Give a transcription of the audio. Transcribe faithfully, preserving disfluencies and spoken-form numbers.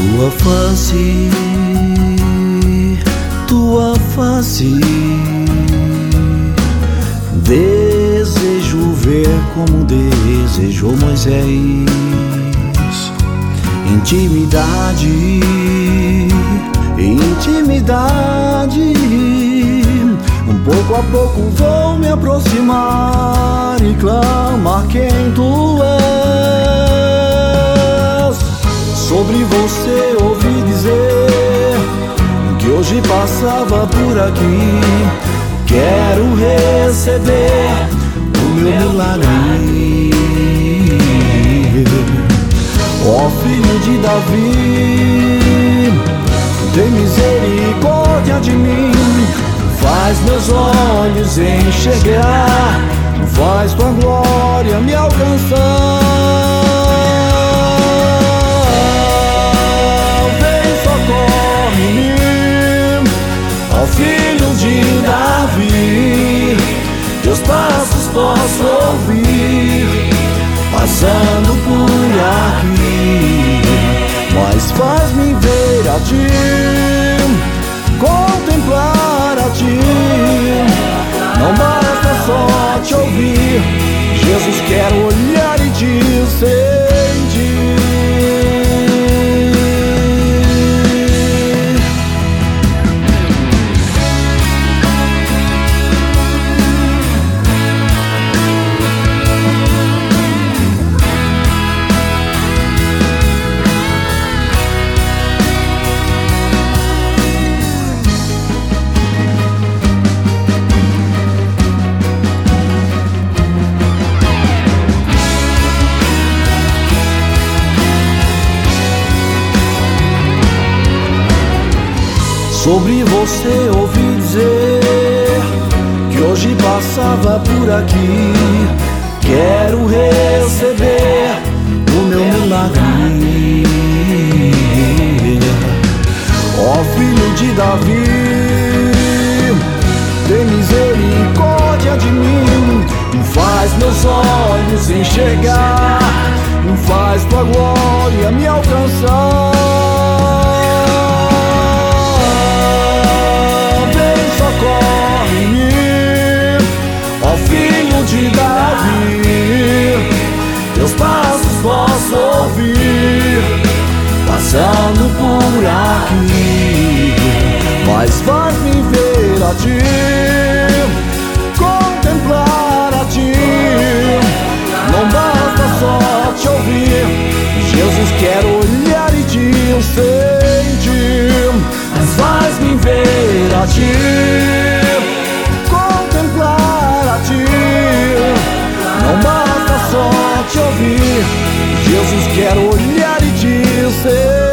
Tua face, tua face, desejo ver como desejou Moisés. Intimidade, intimidade, um pouco a pouco vou me aproximar e clamar quem tu és. Sobre você ouvi dizer que hoje passava por aqui. Quero receber o meu milagre. Ó filho de Davi, tem misericórdia de mim. Faz meus olhos enxergar, faz tua glória me alcançar. Vem, socorre-me, ó filho de Davi. Teus passos posso ouvir passando por aqui, mas faz-me ver a ti, contemplar a ti. Não basta só te ouvir, Jesus, quero olhar e te sentir. Sobre você ouvi dizer que hoje passava por aqui. Quero receber o meu milagre. Ó filho de Davi, tem misericórdia de mim. Faz meus olhos enxergar, faz tua glória me alcançar. De Davi, teus passos posso ouvir passando por aqui, mas faz-me ver a ti, contemplar a ti. Não basta só te ouvir, Jesus, quero olhar e te sentir, mas faz-me ver a ti, contemplar a ti. Não basta só te ouvir, Jesus, quero olhar e te ser.